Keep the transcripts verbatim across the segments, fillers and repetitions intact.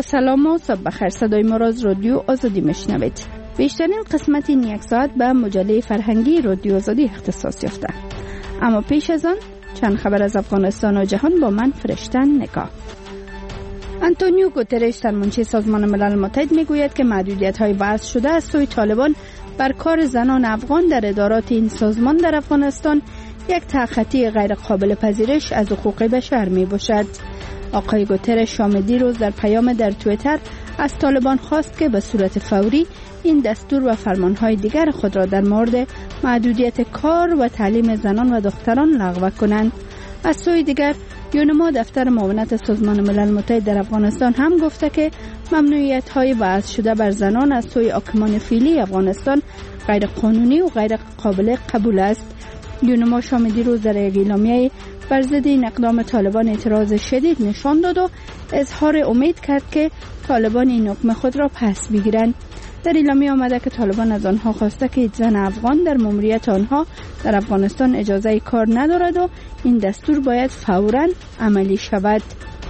با سلام و صبح بخیر. صدای ما را از رادیو آزادی میشنوید. بیشترین قسمت این یک ساعت به مجله فرهنگی رادیو آزادی اختصاص یافته. اما پیش از آن چند خبر از افغانستان و جهان با من فرشتن نگاه. آنتونیو گوترش سرمنشی سازمان ملل متحد میگوید که محدودیت‌های وضع شده از سوی طالبان بر کار زنان افغان در ادارات این سازمان در افغانستان یک تخطی غیر قابل پذیرش از حقوق بشر می باشد. آقای گوترش شام دیروز در پیام در توییتر از طالبان خواست که به صورت فوری این دستور و فرمانهای دیگر خود را در مورد محدودیت کار و تعلیم زنان و دختران لغو کنند. از سوی دیگر یونما دفتر معاونت سازمان ملل متحد در افغانستان هم گفته که ممنوعیت‌های وضع شده بر زنان از سوی حاکمان فعلی افغانستان غیر قانونی و غیر قابل قبول است. یونما شام دیروز در یک اعلامیه بر ضد این اقدام طالبان اعتراض شدید نشان داد و اظهار امید کرد که طالبان این حکم خود را پس بگیرند. در اعلامیه آمده که طالبان از آنها خواسته که زن افغان در ماموریت آنها در افغانستان اجازه کار ندارد و این دستور باید فوراً عملی شود.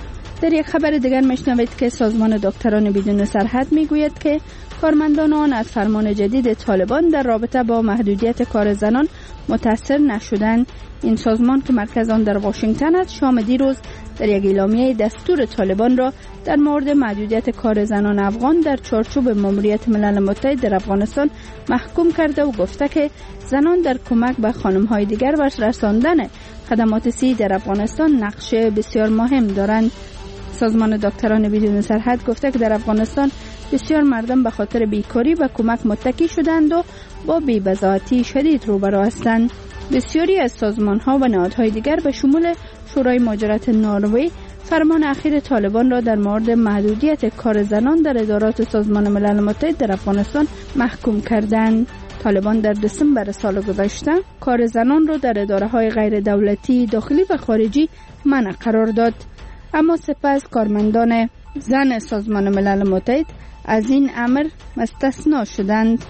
در یک خبر دیگر میشنوید که سازمان دکتران بدون سرحد میگوید که کارمندان آن از فرمان جدید طالبان در رابطه با محدودیت کار زنان متاثر نشدند. این سازمان که مرکز آن در واشنگتن است شام دیروز در یک اعلامیه دستور طالبان را در مورد محدودیت کار زنان افغان در چارچوب ماموریت ملل متحد در افغانستان محکوم کرده و گفته که زنان در کمک به خانم‌های دیگر و رساندن خدمات صحی در افغانستان نقش بسیار مهم دارند. سازمان دکتران بدون سرحد گفته که در افغانستان بسیار مردم به خاطر بیکاری به کمک متکی شدند و با بی‌بضاعتی شدید روبرو هستند. بسیاری از سازمان‌ها و نهادهای دیگر به شمول شورای مهاجرت نروژ فرمان اخیر طالبان را در مورد محدودیت کار زنان در ادارات سازمان ملل متحد در افغانستان محکوم کردند. طالبان در دسامبر سال گذشته کار زنان را در اداره‌های غیر دولتی داخلی و خارجی منع قرار داد، اما سپس کارمندان زن سازمان ملل متحد از این امر مستثنا شدند.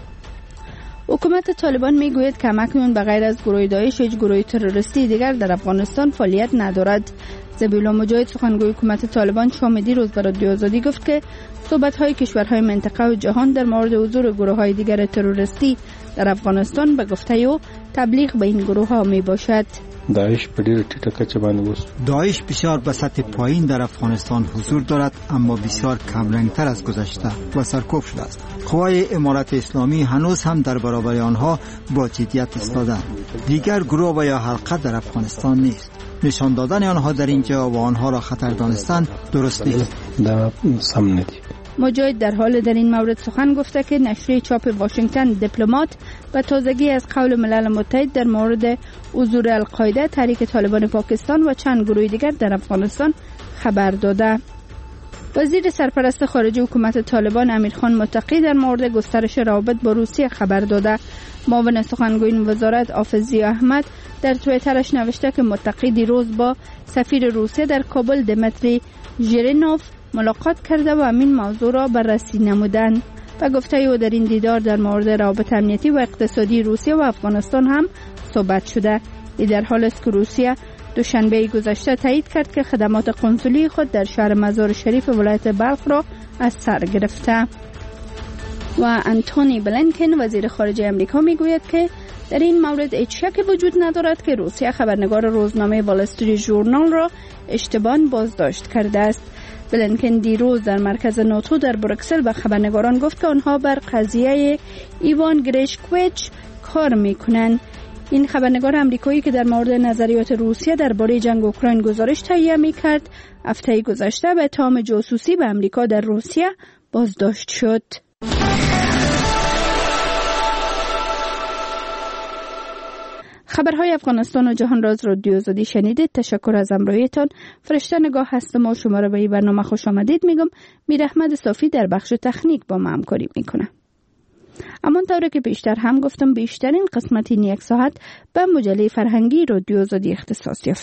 حکومت طالبان میگوید که همکنون به غیر از گروه داعش هیچ گروه تروریستی دیگر در افغانستان فعالیت ندارد. ذبیحالله مجاهد سخنگوی حکومت طالبان شام دیروز به رادیو آزادی گفت که صحبت‌های کشورهای منطقه و جهان در مورد حضور گروه‌های دیگر تروریستی در افغانستان به گفته او تبلیغ به این گروه‌ها میباشد. داعش په ډیره ټیټه کچه باندې اوس داعش بسیار به سطح پایین در افغانستان حضور دارد، اما بسیار کمرنگتر از گذشته و سرکوب شده است. قوای امارت اسلامی هنوز هم در برابر آنها با جدیت ایستادند. دیگر گروه و یا حلقه در افغانستان نیست. نشان دادن آنها در اینجا و آنها را خطر دانستن درست نیست. دا سم ندی. مجاهد در حال در این مورد سخن گفته که نشریه چاپ واشنگتن دیپلمات به تازگی از قول ملل متحد در مورد حضور القاعده، تحریک طالبان پاکستان و چند گروه دیگر در افغانستان خبر داده. وزیر سرپرست خارجه حکومت طالبان امیرخان متقی در مورد گسترش روابط با روسیه خبر داده. معاون سخنگوی این وزارت حافظ احمد در توییترش نوشته که متقی دیروز با سفیر روسیه در کابل دمیتری ژیرینوف ملاقات کرده و همین موضوع را بررسی نمودند و گفته او در این دیدار در مورد روابط امنیتی و اقتصادی روسیه و افغانستان هم صحبت شده. این در حال است که روسیه دوشنبه گذشته تایید کرد که خدمات قنسولی خود در شهر مزار شریف ولایت بلخ را از سر گرفته. و انتونی بلینکن وزیر خارجه امریکا میگوید که در این مورد هیچ شکی وجود ندارد که روسیه خبرنگار روزنامه وال استریت ژورنال را اشتباهاً بازداشت کرده است. بلینکن دیروز در مرکز ناتو در بروکسل به خبرنگاران گفت که آنها بر قضیه ایوان گریشکویچ کار میکنند. این خبرنگار امریکایی که در مورد نظریات روسیه درباره جنگ اوکراین گزارش تهیه میکرد، هفته گذشته به اتهام جاسوسی به امریکا در روسیه بازداشت شد. خبرهای افغانستان و جهان را از رادیو آزادی شنیدید. تشکر از همراهیتان. فرشته نگاه هستم و شما را به این برنامه خوش آمدید میگم. میر احمد صافی در بخش تکنیک با ما همکاری میکنه. اما طوری که بیشتر هم گفتم بیشترین قسمت این یک ساعت به مجله فرهنگی رادیو آزادی اختصاص یافته.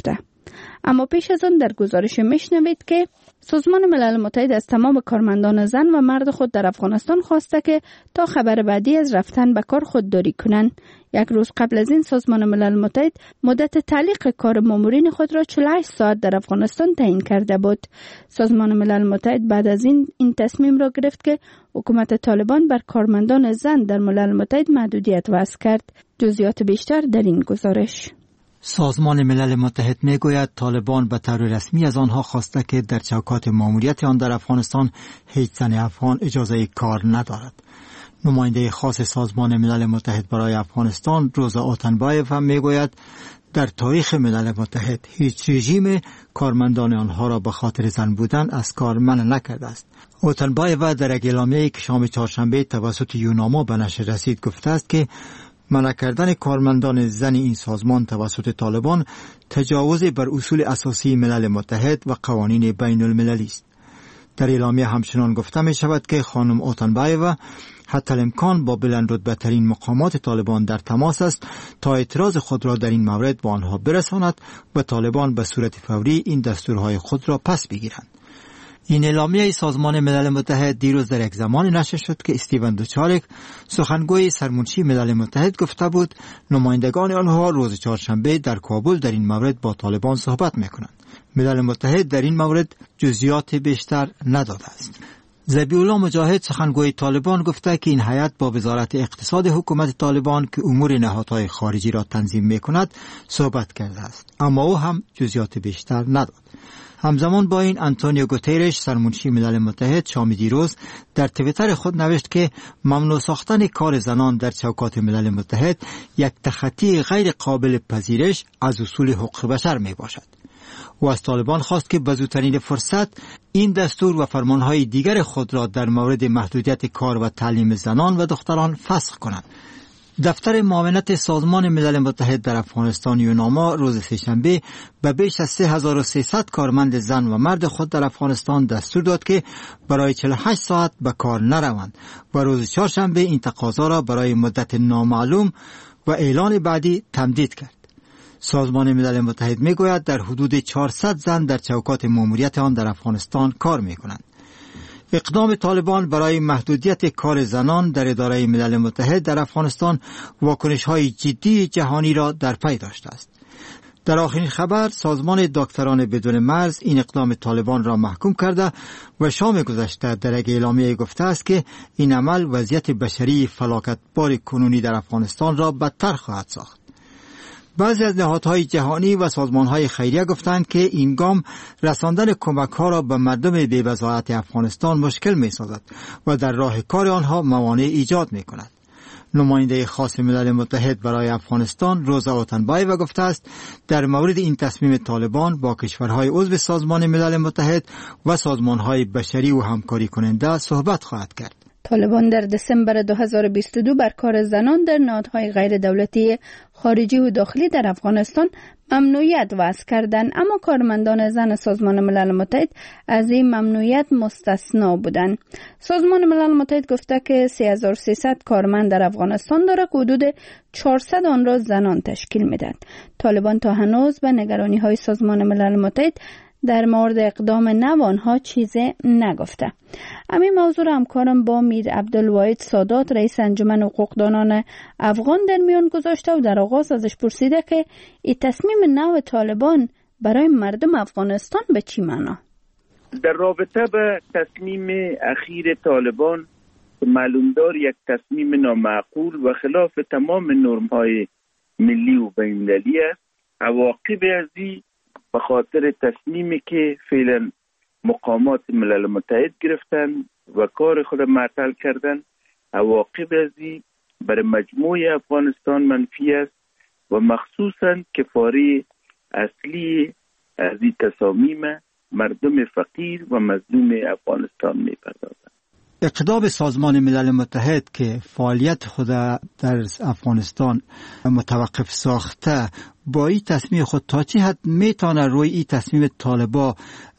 اما پیش از آن در گزارش میشنوید که سازمان ملل متحد از تمام کارمندان زن و مرد خود در افغانستان خواسته که تا خبر بعدی از رفتن به کار خودداری کنند. یک روز قبل از این سازمان ملل متحد مدت تعلیق کار مامورین خود را چهل و هشت ساعت در افغانستان تعیین کرده بود. سازمان ملل متحد بعد از این این تصمیم را گرفت که حکومت طالبان بر کارمندان زن در ملل متحد محدودیت وضع کرد. جزئیات بیشتر در این گزارش. سازمان ملل متحد میگوید طالبان به طور رسمی از آنها خواسته که در چوکات ماموریت آن در افغانستان هیچ زن افغان اجازه کار ندارد. نماینده خاص سازمان ملل متحد برای افغانستان روزا اوتنبایف هم میگوید در تاریخ ملل متحد هیچ رژیم کارمندان آنها را به خاطر زن بودن از کار منع نکرده است. اوتنبایف در یک اعلامیه‌ای که شام چهارشنبه توسط یوناما به نشر رسید گفته است که منع کردن کارمندان زن این سازمان توسط طالبان تجاوز بر اصول اساسی ملل متحد و قوانین بین المللی است. در اعلامیه همچنان گفته می شود که خانم اوتنبایوا حتی الامکان با بلند رتبه ترین مقامات طالبان در تماس است تا اعتراض خود را در این مورد با آنها برساند و طالبان به صورت فوری این دستورهای خود را پس بگیرند. این اعلامیه سازمان ملل متحد دیروز در یک زمان نشر شد که استیون دوچارک سخنگوی سرمنشی ملل متحد گفته بود نمایندگان آنها روز چهارشنبه در کابل در این مورد با طالبان صحبت میکنند. ملل متحد در این مورد جزئیات بیشتر نداده است. ذبیح‌الله مجاهد سخنگوی طالبان گفته که این هیئت با وزارت اقتصاد حکومت طالبان که امور نهادهای خارجی را تنظیم میکند صحبت کرده است، اما او هم جزئیات بیشتر نداد. همزمان با این آنتونیو گوتیرش سرمنشی ملل متحد شام دیروز در توییتر خود نوشت که ممنوع ساختن کار زنان در چوکات ملل متحد یک تخطی غیر قابل پذیرش از اصول حقوق بشر می باشد. و از طالبان خواست که به زودترین فرصت این دستور و فرمانهای دیگر خود را در مورد محدودیت کار و تعلیم زنان و دختران فسخ کنند. دفتر معاونت سازمان ملل متحد در افغانستان یوناما روز سه‌شنبه به بیش از سه هزار و سیصد کارمند زن و مرد خود در افغانستان دستور داد که برای چهل و هشت ساعت به کار نروند و روز چهارشنبه این تقاضا را برای مدت نامعلوم و اعلان بعدی تمدید کرد. سازمان ملل متحد میگوید در حدود چهارصد زن در چوکات ماموریت آن در افغانستان کار میکنند. اقدام طالبان برای محدودیت کار زنان در اداره ملل متحد در افغانستان واکنش‌های جدی جهانی را در پی داشته است. در آخرین خبر سازمان دکتران بدون مرز این اقدام طالبان را محکوم کرده و شام گذشته در یک اعلامیه گفته است که این عمل وضعیت بشری فلاکتبار کنونی در افغانستان را بدتر خواهد ساخت. بعضی از نهادهای جهانی و سازمانهای خیریه گفتند که این گام رساندن کمک‌ها را به مردم بی‌وضاحت افغانستان مشکل می‌سازد و در راه کار آنها موانع ایجاد می‌کند. نماینده خاص ملل متحد برای افغانستان روزا اوتنبایوا گفته است در مورد این تصمیم طالبان با کشورهای عضو سازمان ملل متحد و سازمانهای بشری و همکاری کننده صحبت خواهد کرد. طالبان در دسامبر دو هزار و بیست و دو بر کار زنان در نهادهای غیر دولتی خارجی و داخلی در افغانستان ممنوعیت وضع کردند، اما کارمندان زن سازمان ملل متحد از این ممنوعیت مستثنا بودند. سازمان ملل متحد گفته که سه هزار و سیصد کارمند در افغانستان داره که حدود چهارصد آن را زنان تشکیل میدهند. طالبان تا هنوز به نگرانی‌های سازمان ملل متحد در مورد اقدام نو آنها چیزی نگفته. همین موضوع را همکارم با میر عبدالواحد سادات رئیس انجمن حقوقدانان افغان در میان گذاشته و در آغاز ازش پرسیده که این تصمیم نو طالبان برای مردم افغانستان به چی معنا؟ در رابطه به تصمیم اخیر طالبان معلوم دار یک تصمیم نامعقول و خلاف تمام نرم‌های ملی و بین‌المللی است. عواقب از این به خاطر تصمیمی که فعلا مقامات ملل متحد گرفتن و کار خود معطل کردن، عواقب از این برای مجموع افغانستان منفی است و مخصوصاً کفاره اصلی از این تصامیم مردم فقیر و مظلوم افغانستان می‌پردازند. اقدام سازمان ملل متحد که فعالیت خود در افغانستان متوقف ساخته با این تصمیم خود تا چه حد میتونه روی این تصمیم طالبا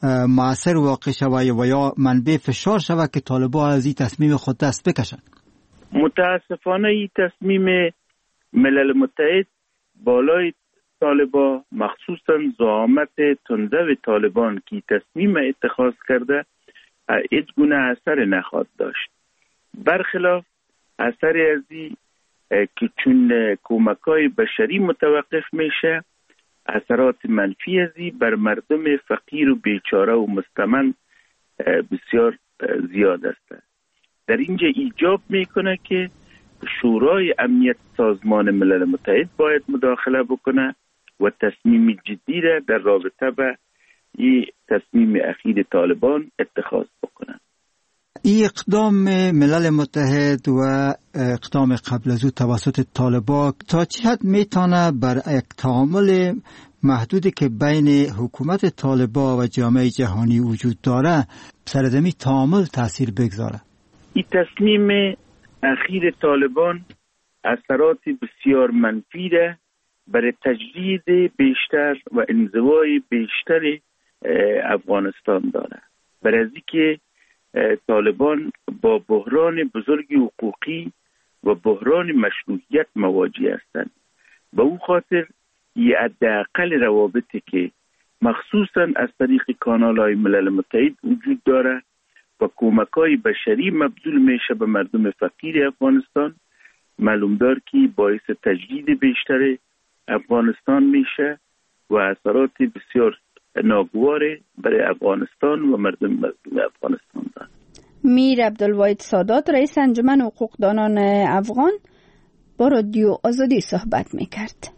مؤثر واقع شود و یا منبع فشار شود که طالبا از این تصمیم خود دست بکشن؟ متاسفانه این تصمیم ملل متحد بالای طالبان، مخصوصا زعامت تندرو طالبان که تصمیم اتخاذ کرده هیچ گونه اثر نخواهد داشت. برخلاف اثر ازی که چون کمک‌های بشری متوقف میشه، اثرات منفی ازی بر مردم فقیر و بیچاره و مستمن بسیار زیاد است. در اینجا ایجاب میکنه که شورای امنیت سازمان ملل متحد باید مداخله بکنه و تصمیم جدی را در رابطه با این تصمیم اخیر طالبان اتخاذ بکنه. این اقدام ملل متحد و اقدام قبل از او توسط طالبان تا چه حد میتونه بر یک تعامل محدودی که بین حکومت طالبان و جامعه جهانی وجود داره سرزمی تعامل تاثیر بگذاره؟ این تصمیم اخیر طالبان اثرات بسیار منفی را برای تجدید بیشتر و انزوای بیشتر افغانستان داره. برای از اینکه طالبان با بحران بزرگ حقوقی و بحران مشروعیت مواجه هستند. به او خاطر یه حداقل روابطی که مخصوصا از طریق کانال‌های ملل متحد وجود داره و کمک‌های بشری مبذول میشه به مردم فقیر افغانستان، معلوم دار که باعث تجدید بیشتر افغانستان میشه و اثرات بسیار ناگوار برای افغانستان و مردم افغانستان دارد. میر عبدالواحد سادات رئیس انجمن حقوقدانان افغان با رادیو آزادی صحبت میکرد.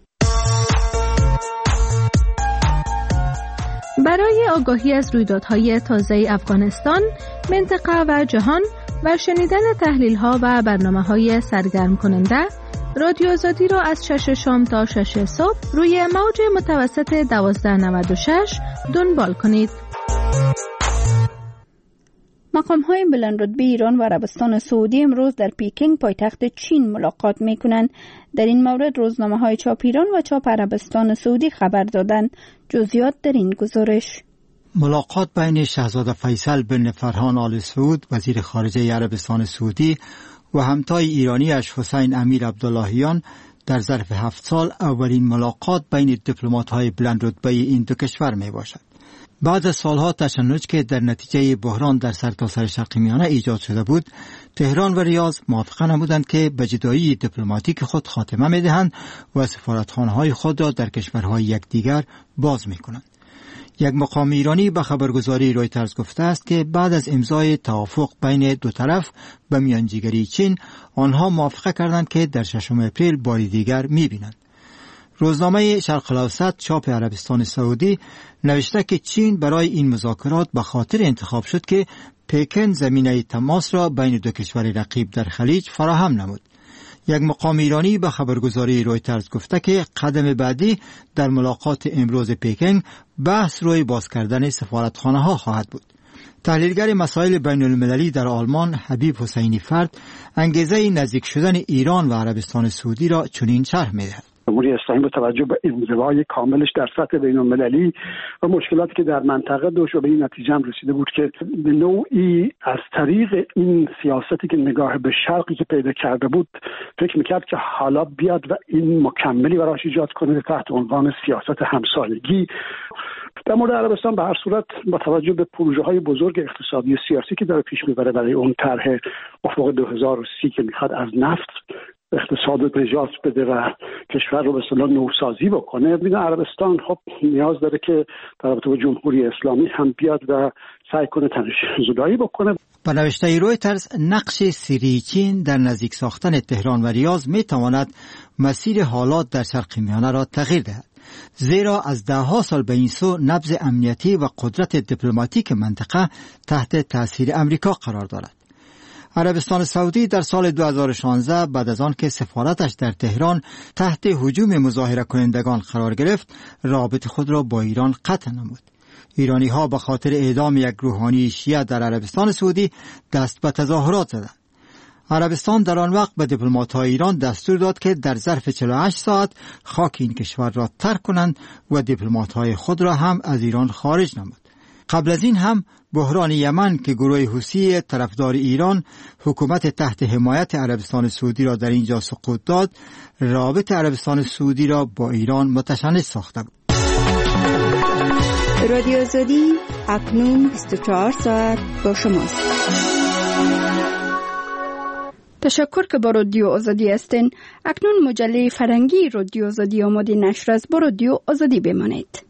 برای آگاهی از رویدادهای تازه افغانستان، منطقه و جهان و شنیدن تحلیل‌ها و برنامه‌های سرگرم کننده، رادیو آزادی را از شش شام تا شش صبح روی موج متوسط دوازده نود و شش دنبال کنید. مقام‌های بلند رتبه ایران و عربستان سعودی امروز در پیکینگ پایتخت چین ملاقات می‌کنند. در این مورد روزنامه‌های چاپ ایران و چاپ عربستان سعودی خبر دادند. جزئیات در این گزارش. ملاقات بین شاهزاده فیصل بن فرهان آل سعود وزیر خارجه عربستان سعودی و همتای ایرانیش حسین امیر عبداللهیان در ظرف هفت سال اولین ملاقات بین دیپلمات‌های بلند رتبه این دو کشور می باشد. بعد از سالها تشنج که در نتیجه بحران در سرتاسر شرق میانه ایجاد شده بود، تهران و ریاض موافقه نمودند که به جدایی دیپلماتیک خود خاتمه می‌دهند و سفارتخانه‌های خود را در کشورهای یکدیگر باز می‌کنند. یک مقام ایرانی به خبرگزاری رویترز گفته است که بعد از امضای توافق بین دو طرف به میانجیگری چین، آنها موافقه کردند که در ششم اپریل باری دیگر می‌بینند. روزنامه شرق الاوسط چاپ عربستان سعودی نوشته که چین برای این مذاکرات به خاطر انتخاب شد که پکن زمینه تماس را بین دو کشور رقیب در خلیج فراهم نمود. یک مقام ایرانی به خبرگزاری رویترز گفته که قدم بعدی در ملاقات امروز پکن بحث روی باز کردن سفارتخانه ها خواهد بود. تحلیلگر مسائل بین المللی در آلمان حبیب حسینی فرد انگیزه نزدیک شدن ایران و عربستان سعودی را چنین شرح می‌دهد. جمهوری اسلامی با توجه به انزوای کاملش در سطح بین المللی و مشکلاتی که در منطقه داشت و به این نتیجه هم رسیده بود که به نوعی از طریق این سیاستی که نگاه به شرقی که پیدا کرده بود فکر میکرد که حالا بیاد و این مکملی براش ایجاد کنه تحت عنوان سیاست همسالگی. در مورد عربستان به هر صورت با توجه به پروژه های بزرگ اقتصادی سیاسی که داره پیش میبره برای اون طرح افق دو هزار و سی که میخواد از نفت اقتصاد رو نجات بده و کشور رو به اصطلاح نوسازی بکنه، ببین عربستان خب نیاز داره که در رابطه با جمهوری اسلامی هم بیاد و سعی کنه تنش زدایی بکنه. با نوشته رویترز نقش سری چین در نزدیک ساختن تهران و ریاض می تواند مسیر حالات در شرق میانه را تغییر دهد، زیرا از ده ها سال به این سو نبض امنیتی و قدرت دیپلماتیک منطقه تحت تاثیر امریکا قرار دارد. عربستان سعودی در سال دو هزار و شانزده بعد از آن که سفارتش در تهران تحت هجوم مظاهره کنندگان قرار گرفت، رابطه خود را با ایران قطع نمود. ایرانی ها به خاطر اعدام یک روحانی شیعه در عربستان سعودی دست به تظاهرات زدند. عربستان در آن وقت به دیپلمات‌های ایران دستور داد که در ظرف چهل و هشت ساعت خاک این کشور را ترک کنند و دیپلمات‌های خود را هم از ایران خارج نمود. قبل از این هم بحران یمن که گروه حوثی طرفدار ایران حکومت تحت حمایت عربستان سعودی را در اینجا سقوط داد، رابط عربستان سعودی را با ایران متشنج ساخته بود. رادیو آزادی اکنون بیست و چهار ساعت با شماست. تشکر که با رادیو آزادی هستین. اکنون مجله فرهنگی رادیو آزادی آماده نشر است. با رادیو آزادی بمانید.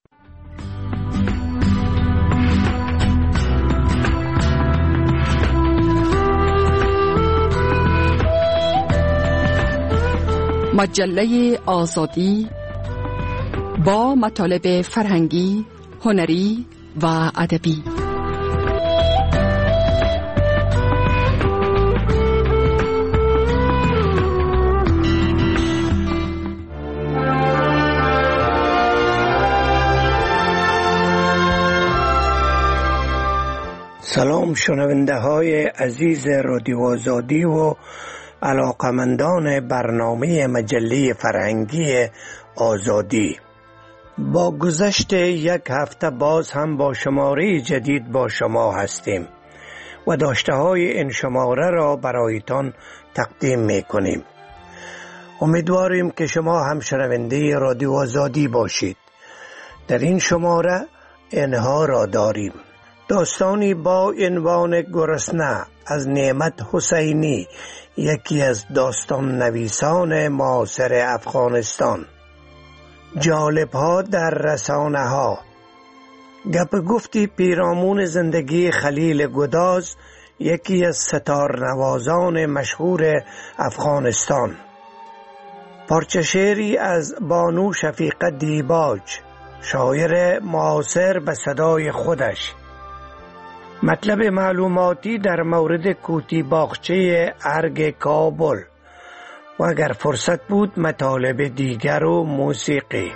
مجله آزادی با مطالب فرهنگی، هنری و ادبی. سلام شنونده های عزیز رادیو آزادی و علاقمندان برنامه مجله فرهنگی آزادی. با گذشت یک هفته باز هم با شماره جدید با شما هستیم و داشته های این شماره را برایتان تقدیم می کنیم. امیدواریم که شما هم شنونده رادیو آزادی باشید. در این شماره اینها را داریم: داستانی با عنوان گرسنه از نعمت حسینی، یکی از داستان نویسان معاصر افغانستان. جالب ها در رسانه ها، گپ گفتی پیرامون زندگی خلیل گداز، یکی از ستار نوازان مشهور افغانستان. پارچه شعری از بانو شفیقه دیباج، شاعر معاصر به صدای خودش. مطلب معلوماتی در مورد کوتی باغچه ارگ کابل و اگر فرصت بود مطالب دیگر و موسیقی.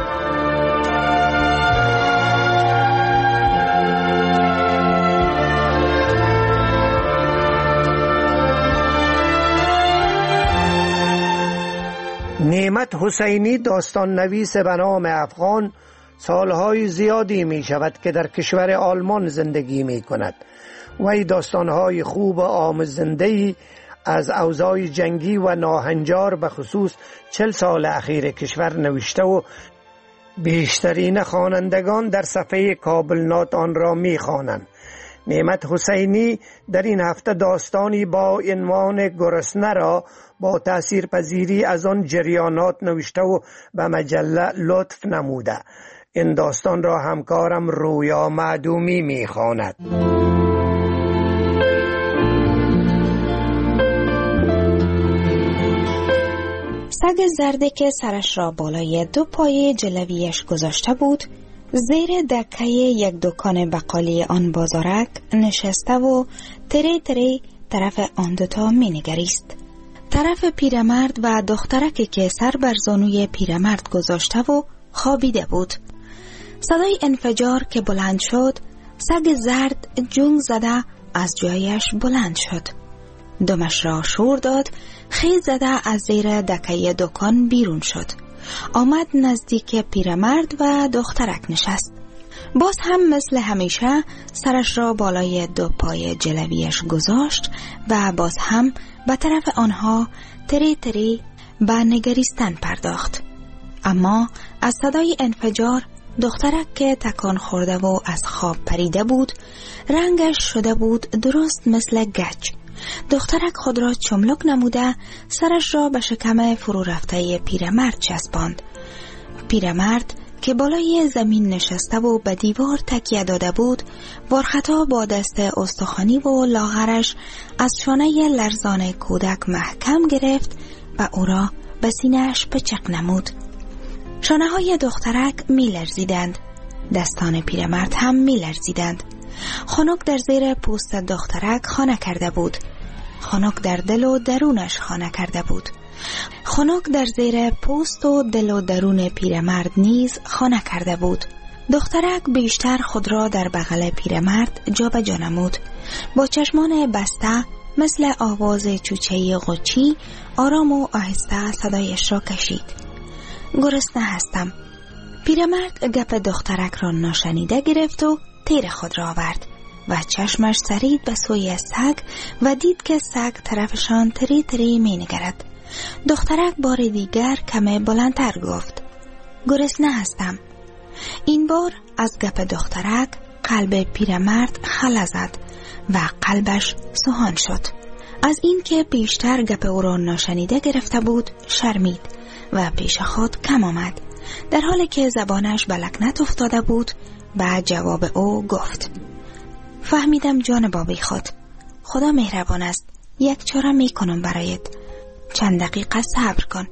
نعمت حسینی داستان نویس به نام افغان سالهای زیادی می شود که در کشور آلمان زندگی می کند. وی داستانهای خوب و آموزنده‌ای از اوضاع جنگی و ناهنجار به خصوص چل سال اخیر کشور نوشته و بیشترین خوانندگان در صفحه کابل نات آن را می خوانند. نعمت حسینی در این هفته داستانی با عنوان گرسنه را با تاثیرپذیری از آن جریانات نوشته و به مجله لطف نموده. این داستان را همکارم رویا معدومی می خواند. سگ زرده که سرش را بالای دو پای جلویش گذاشته بود، زیر دکه یک دکان بقالی آن بازارک نشسته و تره تره طرف آن دوتا می نگریست. طرف پیرمرد و دخترکی که سر بر زانوی پیرمرد گذاشته و خوابیده بود. صدای انفجار که بلند شد، سگ زرد جنگ زده از جایش بلند شد. دمش را شور داد، خیز زده از زیر دکه دکان بیرون شد. آمد نزدیک پیرمرد و دخترک نشست. باز هم مثل همیشه سرش را بالای دو پای جلویش گذاشت و باز هم به طرف آنها تری تری به نگریستن پرداخت. اما از صدای انفجار دخترک که تکان خورده و از خواب پریده بود، رنگش شده بود درست مثل گچ. دخترک خود را چملک نموده سرش را به شکم فرو رفته پیرمرد چسباند. پیرمرد که بالای زمین نشسته و به دیوار تکیه داده بود، وارخطا با دست استخوانی و لاغرش از شانه لرزان کودک محکم گرفت و او را به سینه‌اش پچق نمود. شانه های دخترک می لرزیدند. دستان پیرمرد هم می لرزیدند. خنک در زیر پوست دخترک خانه کرده بود. خنک در دل و درونش خانه کرده بود. خنک در زیر پوست و دل و درون پیرمرد نیز خانه کرده بود. دخترک بیشتر خود را در بغل پیرمرد جا به جا نمود. با چشمان بسته مثل آواز چوچه قچی آرام و آهسته صدایش را کشید. گرسنه هستم. پیرمرد گپ دخترک را ناشنیده گرفت و تیر خود را آورد و چشمش سرید به سوی سگ و دید که سگ طرفشان تری تری می نگرد. دخترک بار دیگر کمی بلندتر گفت: گرسنه هستم. این بار از گپ دخترک قلب پیرمرد خلا زد و قلبش سوهان شد. از این که بیشتر گپ او را ناشنیده گرفته بود شرمید و پیش خود کم آمد. در حالی که زبانش به لکنت افتاده بود بعد جواب او گفت: فهمیدم جان بابی خود، خدا مهربان است، یک چاره می کنم برایت، چند دقیقه صبر کن.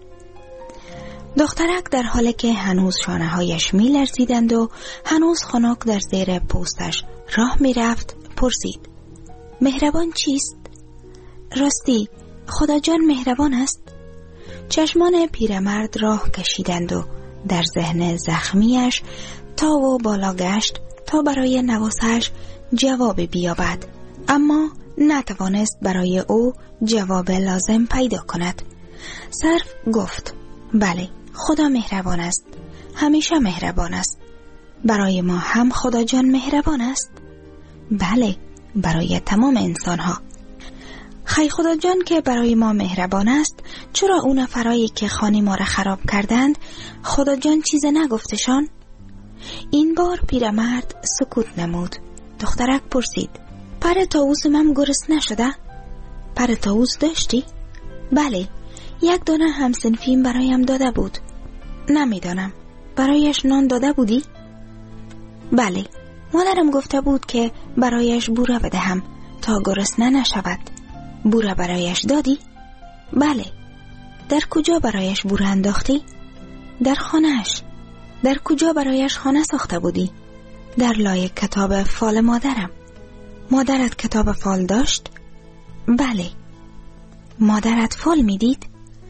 دخترک در حالی که هنوز شانه هایش می لرزیدند و هنوز خنک در زیر پوستش راه می رفت پرسید: مهربان چیست؟ راستی خدا جان مهربان است؟ چشمان پیرمرد راه کشیدند و در ذهن زخمیش تا و بالا گشت تا برای نواسش جواب بیابد، اما نتوانست برای او جواب لازم پیدا کند. صرف گفت: بله، خدا مهربان است، همیشه مهربان است. برای ما هم خدا جان مهربان است؟ بله، برای تمام انسان ها. خی خدا جان که برای ما مهربان است، چرا اون نفرایی که خانه ما را خراب کردند خدا جان چیز نگفتشان؟ این بار پیرمرد سکوت نمود. دخترک پرسید: پر طاووس من گرسنه نشده؟ پر طاووس داشتی؟ بله، یک دانه همسنفیم برایم داده بود. نمیدانم، برایش نان داده بودی؟ بله، مادرم گفته بود که برایش بوره بدهم تا گرسنه نشود. بوره برایش دادی؟ بله. در کجا برایش بوره انداختی؟ در خانهش. در کجا برایش خانه ساخته بودی؟ در لای کتاب فال مادرم. مادرت کتاب فال داشت؟ بله. مادرت فال می دید؟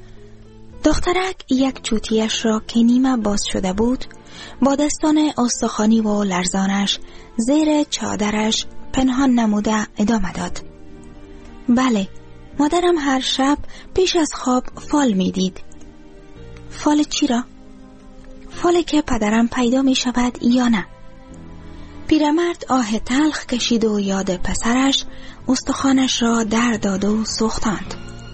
دخترک یک چوتیش را که نیمه باز شده بود با دستان استخوانی و لرزانش زیر چادرش پنهان نموده ادامه داد: بله، مادرم هر شب پیش از خواب فال می دید. فال چی را؟ فال که پدرم پیدا می شود یا نه؟ پیرمرد آه تلخ کشید و یاد پسرش استخوانش را در داد و سوختاند.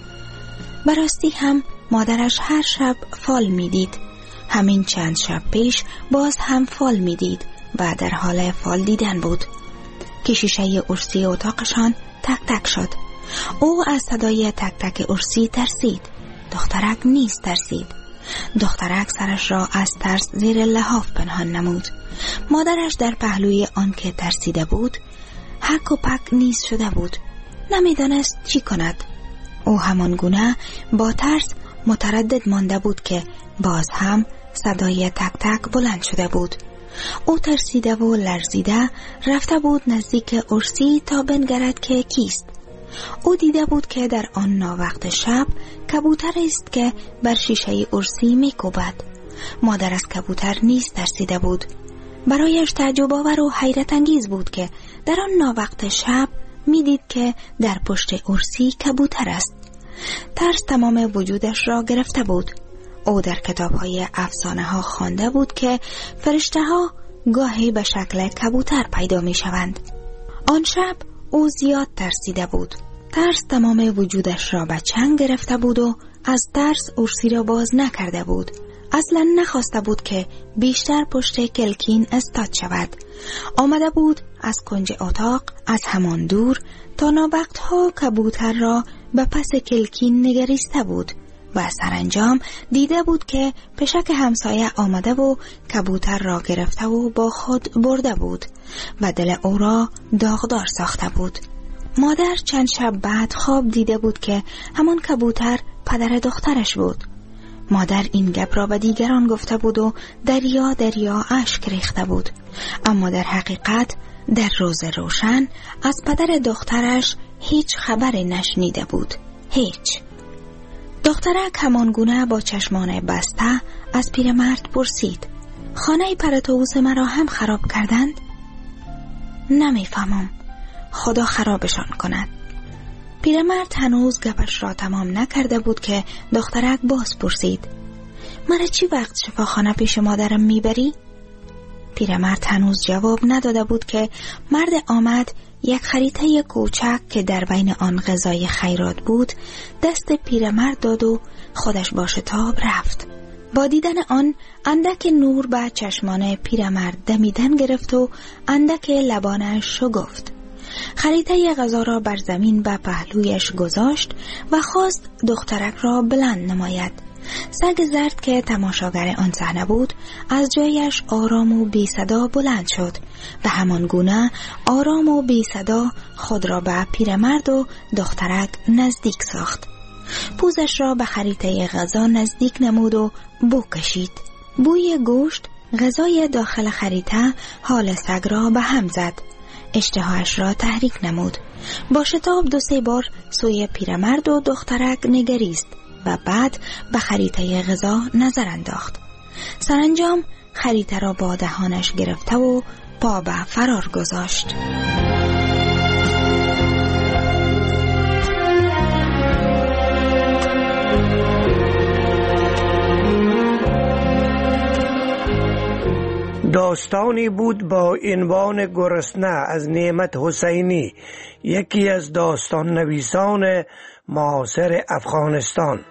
براستی هم مادرش هر شب فال می دید. همین چند شب پیش باز هم فال می دید و در حال فال دیدن بود که شیشه ارسی اتاقشان تک تک شد. او از صدای تک تک ارسی ترسید. دخترک نیز ترسید. دخترک سرش را از ترس زیر لحاف پنهان نمود. مادرش در پهلوی آن که ترسیده بود حک و پک نیز شده بود. نمیدانست چی کند. او همان گونه با ترس متردد مانده بود که باز هم صدای تک تک بلند شده بود. او ترسیده و لرزیده رفته بود نزدیک ارسی تا بنگرد که کیست. او دیده بود که در آن ناوقت شب کبوتر است که بر شیشه ارسی می کوبد. مادر از کبوتر نیز ترسیده بود. برایش تعجب آور و حیرت انگیز بود که در آن ناوقت شب می دید که در پشت ارسی کبوتر است. ترس تمام وجودش را گرفته بود. او در کتاب‌های افسانه ها خوانده بود که فرشته ها گاهی به شکل کبوتر پیدا می شوند. آن شب او زیاد ترسیده بود. ترس تمام وجودش را به چنگ گرفته بود و از ترس ارسی را باز نکرده بود. اصلا نخواسته بود که بیشتر پشت کلکین استاد شود. آمده بود از کنج اتاق از همان دور تا ناوقتها کبوتر را به پس کلکین نگریسته بود و سرانجام دیده بود که پشک همسایه آمده و کبوتر را گرفته و با خود برده بود و دل او را داغدار ساخته بود. مادر چند شب بعد خواب دیده بود که همان کبوتر پدر دخترش بود. مادر این گپ را به دیگران گفته بود و دریا دریا اشک ریخته بود، اما در حقیقت در روز روشن از پدر دخترش هیچ خبری نشنیده بود. هیچ. دخترک همان گونه با چشمان بسته از پیرمرد پرسید: خانه پر طاووس مرا هم خراب کردند؟ نمیفهمم، خدا خرابشان کند. پیرمرد هنوز گپش را تمام نکرده بود که دخترک باز پرسید: مرا چی وقت شفاخانه پیش مادرم میبری؟ پیرمرد هنوز جواب نداده بود که مرد آمد یک خریطه کوچک که در بین آن غذای خیرات بود دست پیرمرد داد و خودش با شتاب رفت. با دیدن آن اندک نور به چشمان پیرمرد دمیدن گرفت و اندک لبانش شگفت. خریطه غذا را بر زمین به پهلویش گذاشت و خواست دخترک را بلند نماید. سگ زرد که تماشاگر آن صحنه بود از جایش آرام و بی صدا بلند شد و همان گونه آرام و بی صدا خود را به پیرمرد و دخترک نزدیک ساخت. پوزش را به خریطه غذا نزدیک نمود و بو کشید. بوی گوشت غذای داخل خریطه حال سگ را به هم زد. اشتهایش را تحریک نمود. با شتاب دو سه بار سوی پیرمرد و دخترک نگریست و بعد به خریطه غذا نظر انداخت. سرانجام خریطه را با دهانش گرفته و پا به فرار گذاشت. داستانی بود با عنوان گرسنه از نعمت حسینی، یکی از داستان نویسان معاصر افغانستان.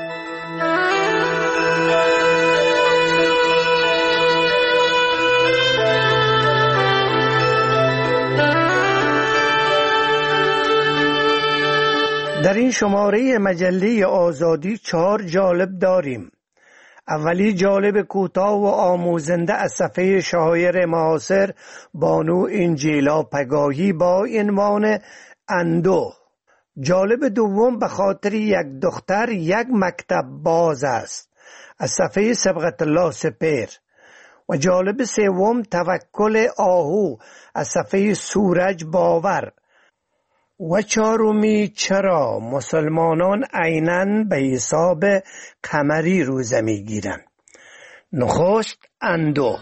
در این شماره مجله آزادی چهار جالب داریم. اولی جالب کوتاه و آموزنده از صفحه شاعر معاصر بانو انجیلا پگاهی با عنوان اندوه. جالب دوم به خاطر یک دختر یک مکتب باز است از صفحه صبغت الله سپیر. و جالب سوم توکل آهو از صفحه سورج باور. و چهارمی چرا مسلمانان عیناً به حساب قمری روزه میگیرند. نخست اندوه.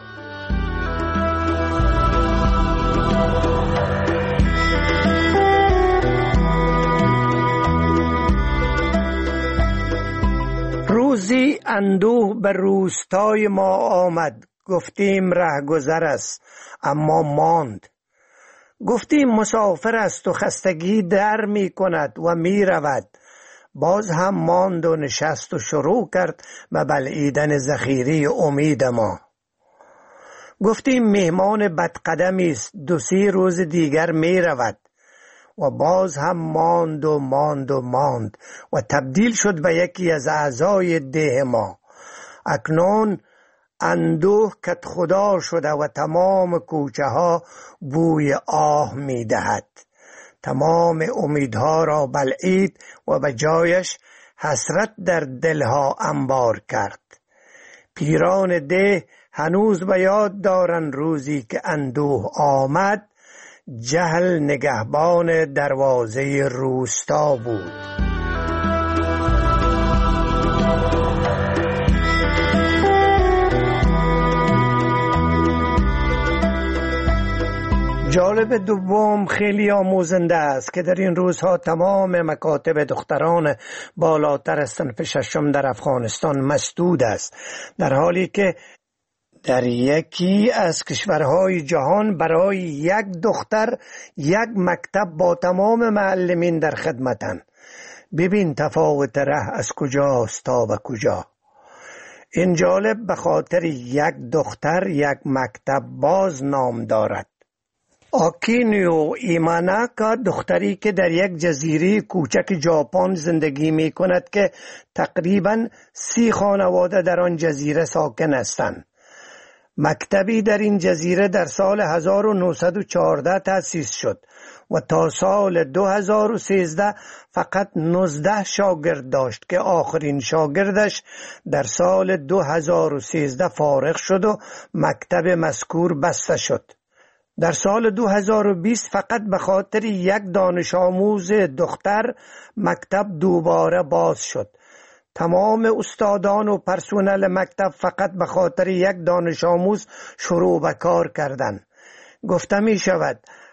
روزی اندوه به روستای ما آمد. گفتیم رهگذر است اما ماند. گفتیم مسافر است و خستگی در می کند و می رود. باز هم ماند و نشست و شروع کرد به بلعیدن ذخیره امید ما. گفتیم مهمان بدقدمی است، دو سی روز دیگر می رود. و باز هم ماند و ماند و ماند و تبدیل شد به یکی از اعضای ده ما. اکنون اندوه کت خدا شده و تمام کوچه ها بوی آه می دهد. تمام امیدها را بلعید و به جایش حسرت در دلها انبار کرد. پیران ده هنوز به یاد دارن روزی که اندوه آمد. جهل نگهبان دروازه روستا بود. جالب دوم خیلی آموزنده است که در این روزها تمام مکاتب دختران بالاتر از صنف ششم در افغانستان مسدود است، در حالی که در یکی از کشورهای جهان برای یک دختر یک مکتب با تمام معلمین در خدمتند. ببین تفاوت ره از کجاست تا به کجا. این جالب به خاطر یک دختر یک مکتب باز نام دارد. آکینیو ایماناکا دختری که در یک جزیره کوچک ژاپن زندگی می کند که تقریباً سی خانواده در آن جزیره ساکن هستند. مکتبی در این جزیره در سال هزار و نهصد و چهارده تأسیس شد و تا سال دو هزار و سیزده فقط نوزده شاگرد داشت که آخرین شاگردش در سال دو هزار و سیزده فارغ شد و مکتب مذکور بسته شد. در سال دو هزار و بیست فقط به خاطر یک دانش آموز دختر مکتب دوباره باز شد. تمام استادان و پرسنل مکتب فقط به خاطر یک دانش آموز شروع به کار کردند. گفته می شود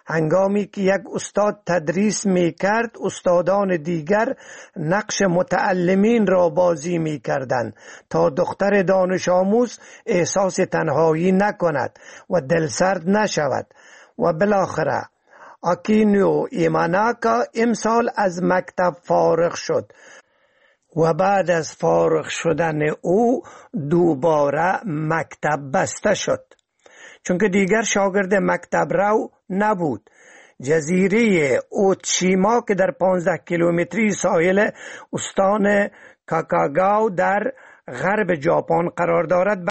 هنگامی که یک استاد تدریس می کرد، استادان دیگر نقش متعلمین را بازی می کردند تا دختر دانش آموز احساس تنهایی نکند و دلسرد نشود. و بالاخره آکینیو ایماناکا امسال از مکتب فارغ شد و بعد از فارغ شدن او دوباره مکتب بسته شد، چون که دیگر شاگرد مکتب رو نبود. جزیره اوتشیما که در پانزده کیلومتری ساحل استان کاکاگاو در غرب ژاپن قرار دارد